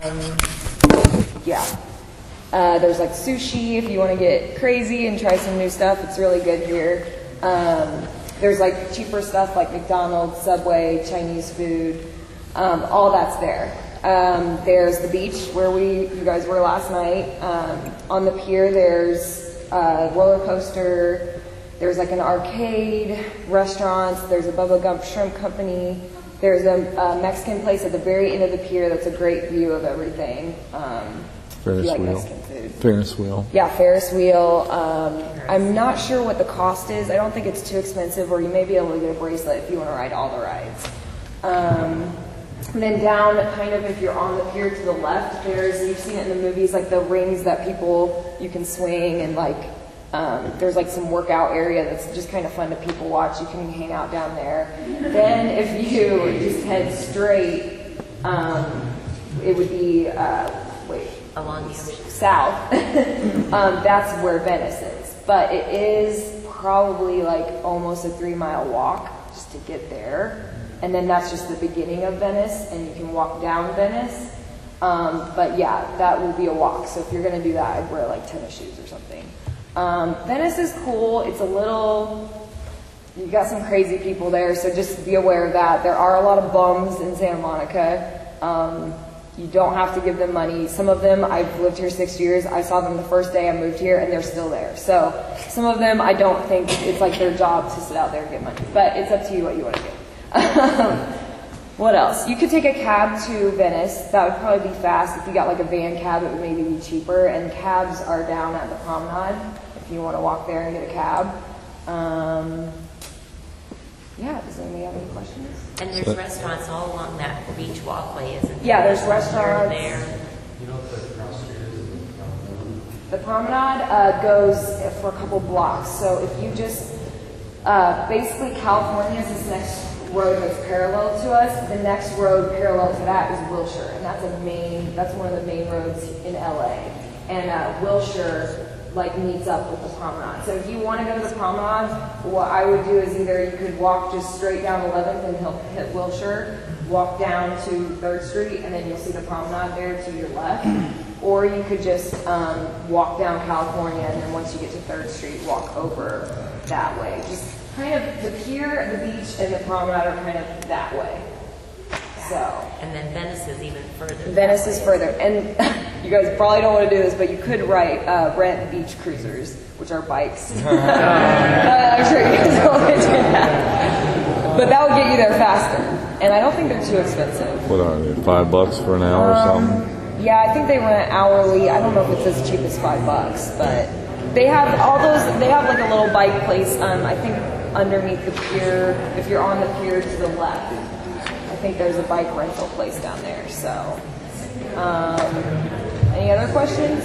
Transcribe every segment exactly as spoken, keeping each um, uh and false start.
Um, yeah. Uh, there's like sushi if you want to get crazy and try some new stuff. It's really good here. Um, there's like cheaper stuff like McDonald's, Subway, Chinese food. Um, all that's there. Um, there's the beach where we you guys were last night. Um, on the pier there's a roller coaster. There's like an arcade, restaurants. There's a Bubba Gump Shrimp Company. There's a, a Mexican place at the very end of the pier that's a great view of everything. Um, Ferris like wheel. Mexican food. Ferris wheel. Yeah, Ferris wheel. Um, I'm not sure what the cost is. I don't think it's too expensive, or you may be able to get a bracelet if you want to ride all the rides. Um, and then down, kind of, if you're on the pier to the left, there's, you've seen it in the movies, like the rings that people, you can swing, and like, um, there's like some workout area that's just kind of fun to people watch. You can hang out down there. Then if you just head straight, um, it would be, uh, wait, along the ocean. South. um, that's where Venice is. But it is probably like almost a three mile walk just to get there. And then that's just the beginning of Venice, and you can walk down Venice. Um, but yeah, that will be a walk. So if you're going to do that, I'd wear like tennis shoes or something. Um, Venice is cool. It's a little, you got some crazy people there, so just be aware of that. There are a lot of bums in Santa Monica. Um, you don't have to give them money. Some of them, I've lived here six years. I saw them the first day I moved here, and they're still there. So some of them, I don't think it's like their job to sit out there and get money. But it's up to you what you want to do. What else? You could take a cab to Venice. That would probably be fast. If you got like a van cab, it would maybe be cheaper. And cabs are down at the promenade if you want to walk there and get a cab. Um, yeah, does anybody have any questions? And there's so, restaurants all along that beach walkway, isn't there? Yeah, there's restaurants. There. You know what the cross street is? The promenade uh, goes for a couple blocks. So if you just, uh, basically California is this next road that's parallel to us. The next road parallel to that is Wilshire, and that's a main, that's one of the main roads in L A. And uh, Wilshire like meets up with the promenade. So if you want to go to the promenade, what I would do is either you could walk just straight down eleventh and he'll hit Wilshire, walk down to third street, and then you'll see the promenade there to your left. Or you could just um, walk down California, and then once you get to third street, walk over that way. Just kind of the pier, the beach, and the promenade are kind of that way. So. And then Venice is even further. Venice is further. And you guys probably don't want to do this, but you could write, uh, rent beach cruisers, which are bikes. uh, I'm sure you guys don't want to do that. But that would get you there faster. And I don't think they're too expensive. What are they? Five bucks for an hour um, or something? Yeah, I think they rent hourly. I don't know if it's as cheap as five bucks, but they have all those, they have like a little bike place, um, I think underneath the pier, if you're on the pier to the left. I think there's a bike rental place down there. So, um, any other questions?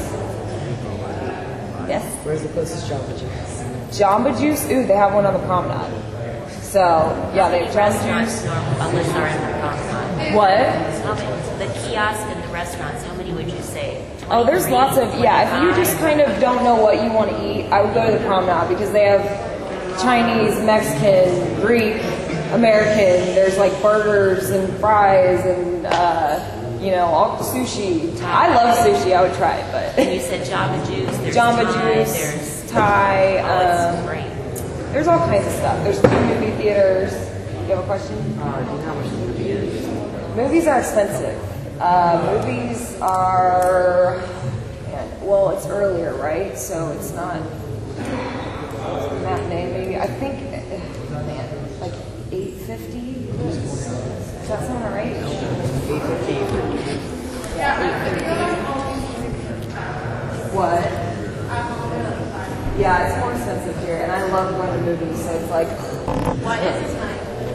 Yes? Where's the closest Jamba Juice? Jamba Juice? Ooh, they have one on the promenade. So, yeah, they have Jamba Juice. Unless they're in the promenade. What? How many, the kiosk and the restaurants, how many would you say? Oh, there's lots of, yeah, if you just kind of don't know what you want to eat, I would go to the promenade because they have Chinese, Mexican, Greek, American. There's like burgers and fries and, uh, you know, all sushi. I love sushi. I would try it, but. And you said Jamba Juice. There's Jamba Thai, Juice, there's Thai. Oh, that's um, great. There's all kinds of stuff. There's two movie theaters. You have a question? Uh, do you know how much the movie is? Movies are expensive. Uh, movies are, man, well, it's earlier, right? So it's not matinee. Maybe I think, man, like eight fifty. Does that sound alright? eight fifty. Yeah, eight fifty. What? Yeah, it's more expensive here, and I love going to movies, so it's like. What is it?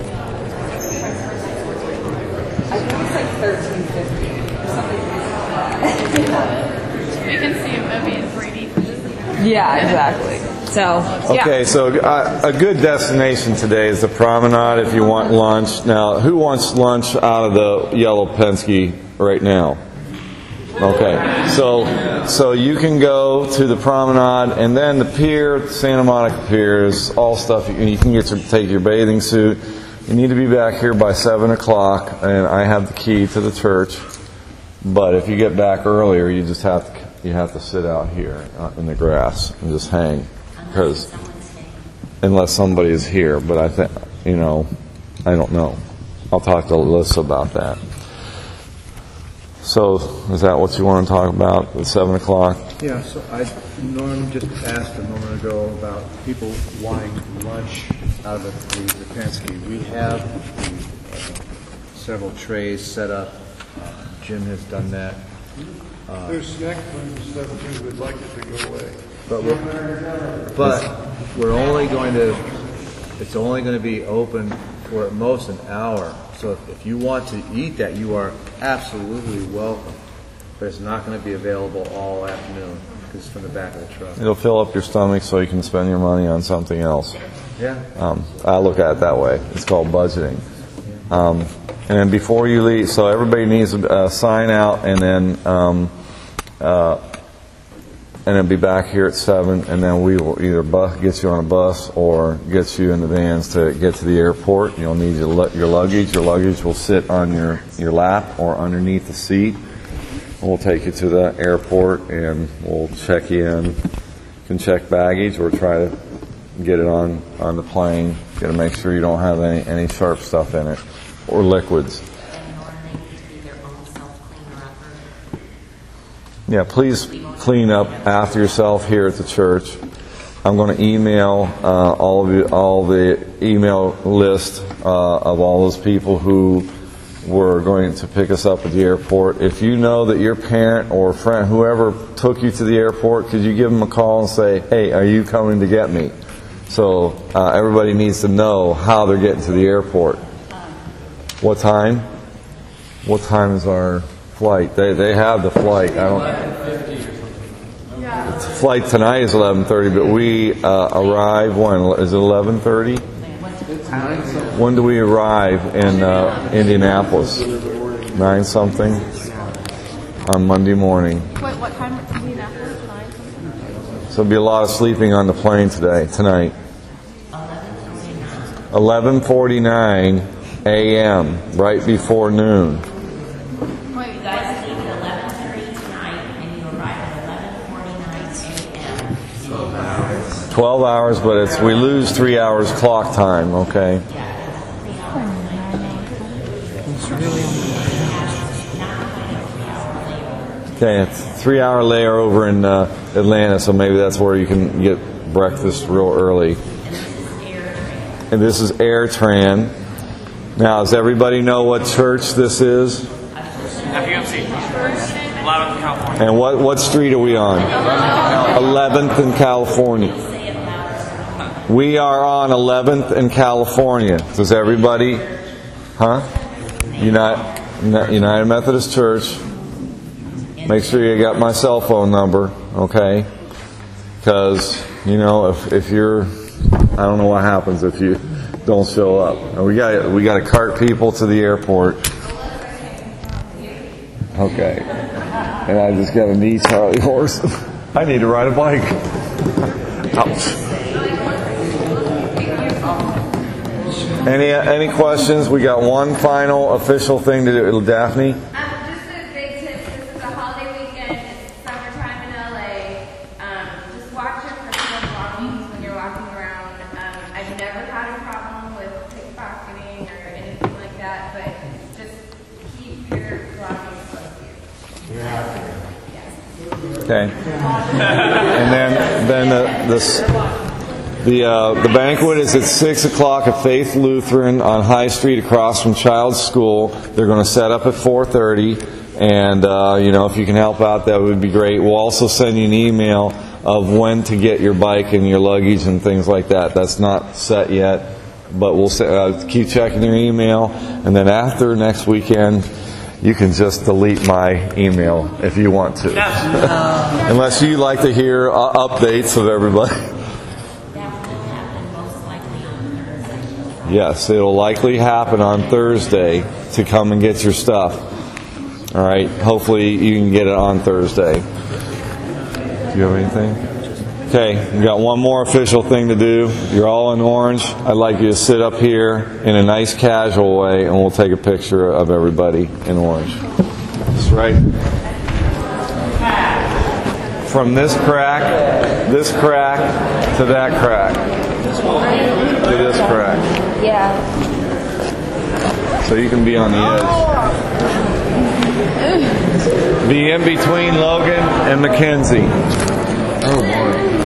I think it's like thirteen fifty or something like that. We can see a movie in three D. Yeah, exactly. So, yeah. Okay, so uh, a good destination today is the promenade if you want lunch. Now, who wants lunch out of the Yellow Penske right now? Okay, so so you can go to the promenade, and then the pier, Santa Monica Pier, is all stuff. You can, you can get to take your bathing suit. You need to be back here by seven o'clock, and I have the key to the church. But if you get back earlier, you just have to you have to sit out here uh, in the grass and just hang, because unless somebody is here. But I think you know, I don't know. I'll talk to Alyssa about that. So, is that what you want to talk about at seven o'clock? Yeah, so I, Norm just asked a moment ago about people wanting lunch out of the, the Penske. We have the, uh, several trays set up. Uh, Jim has done that. Uh, There's snack foods and stuff too, we'd like it to go away. But we're, but we're only going to, it's only going to be open for at most an hour. So if, if you want to eat that, you are absolutely welcome. But it's not going to be available all afternoon because it's from the back of the truck. It'll fill up your stomach so you can spend your money on something else. Yeah. Um, I look at it that way. It's called budgeting. Um, and then before you leave, so everybody needs a, a sign out, and then um, uh, and then be back here at seven, and then we will either bus, get you on a bus or get you in the vans to get to the airport. You'll need your, lu- your luggage. Your luggage will sit on your, your lap or underneath the seat. We'll take you to the airport and we'll check you in. You can check baggage or try to get it on, on the plane. Got to make sure you don't have any, any sharp stuff in it or liquids. Yeah, please clean up after yourself here at the church. I'm going to email uh, all of you, all the email list uh, of all those people who were going to pick us up at the airport. If you know that your parent or friend, whoever took you to the airport, could you give them a call and say, "Hey, are you coming to get me?" So uh, everybody needs to know how they're getting to the airport. What time? What time is our flight? They they have the flight. I don't. The flight tonight is eleven thirty, but we uh, arrive when? Is it eleven thirty? When do we arrive in uh, Indianapolis? Nine something on Monday morning. Wait, what time is Indianapolis? Nine something? So there'll be a lot of sleeping on the plane today, tonight. eleven forty-nine a.m. right before noon. Wait, you guys leave at eleven thirty tonight, and you arrive at eleven forty-nine a.m. Twelve hours, but it's we lose three hours clock time. Okay. Okay, it's a three-hour layover in uh, Atlanta, so maybe that's where you can get breakfast real early. And this is AirTran. Now, does everybody know what church this is? F U M C. eleventh in California. And what, what street are we on? eleventh in California. We are on eleventh in California. Does everybody? Huh? United, United Methodist Church. Make sure you got my cell phone number, okay? Because, you know, if, if you're, I don't know what happens if you don't show up. And we got we got to cart people to the airport. Okay. And I just got a knee Charlie horse. I need to ride a bike. Ouch. Any any questions? We got one final official thing to do. Daphne? Um, just a big tip. This is a holiday weekend. It's summertime in L A. Um, just watch your personal belongings when you're walking around. Um, I've never had a problem with pickpocketing or anything like that, but just keep your belongings close to you. Yes. Okay. And then then the the the, uh, the banquet is at six o'clock at Faith Lutheran on High Street across from Child's School. They're going to set up at four thirty, and uh, you know if you can help out, that would be great. We'll also send you an email of when to get your bike and your luggage and things like that. That's not set yet, but we'll uh, keep checking your email, and then after next weekend, you can just delete my email if you want to. Unless you like to hear uh, updates of everybody. Yes, it'll likely happen on Thursday to come and get your stuff. All right, hopefully you can get it on Thursday. Do you have anything? Okay, we got one more official thing to do. You're all in orange. I'd like you to sit up here in a nice casual way, and we'll take a picture of everybody in orange. It's right from this crack, this crack, to that crack, to this crack. Yeah. So you can be on the edge. Be in between Logan and Mackenzie. Oh boy.